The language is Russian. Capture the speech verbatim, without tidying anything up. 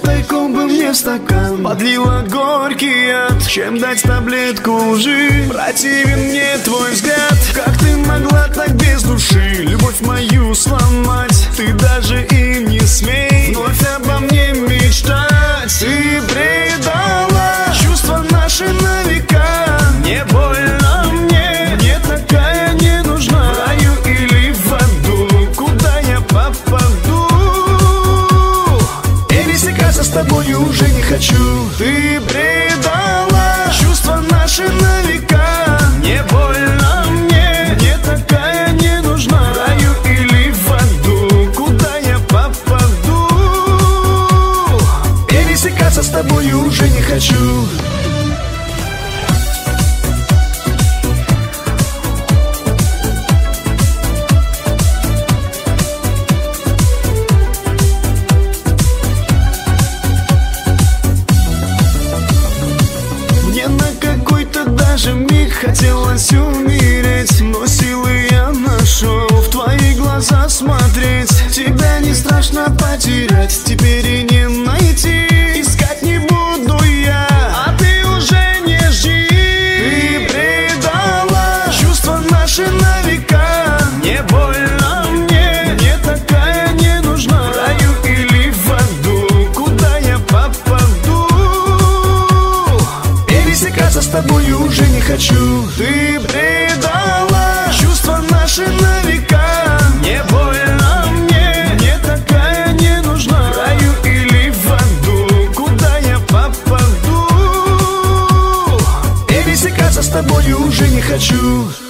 тайком бы мне в стакан подлила горький яд. Чем дать таблетку лжи? Противен мне твой взгляд. Как ты могла так без души любовь мою сломать? Ты даже и не смей вновь обо мне мечтать. Ты предала чувства наши на века. Не больно мне, мне такая не нужна. В раю или в аду, куда я попаду? Пересекаться с тобою уже не хочу. Ты предала чувства наши на века. Не больно мне, мне такая не нужна. В раю или в аду, куда я попаду? Пересекаться с тобою уже не хочу. Даже миг хотелось умереть, но силы я нашел в твои глаза смотреть. Тебя не страшно потерять, теперь и не найти. Искать не буду я, а ты уже не жди. Ты предала чувства наши на века. Не больно мне, мне такая не нужна. В раю или в аду, куда я попаду? Пересекаться с тобою уже не хочу. Ты предала чувства наши на века. Не больно мне, мне такая не нужна. В раю или в аду, куда я попаду? Пересекаться с тобою уже не хочу.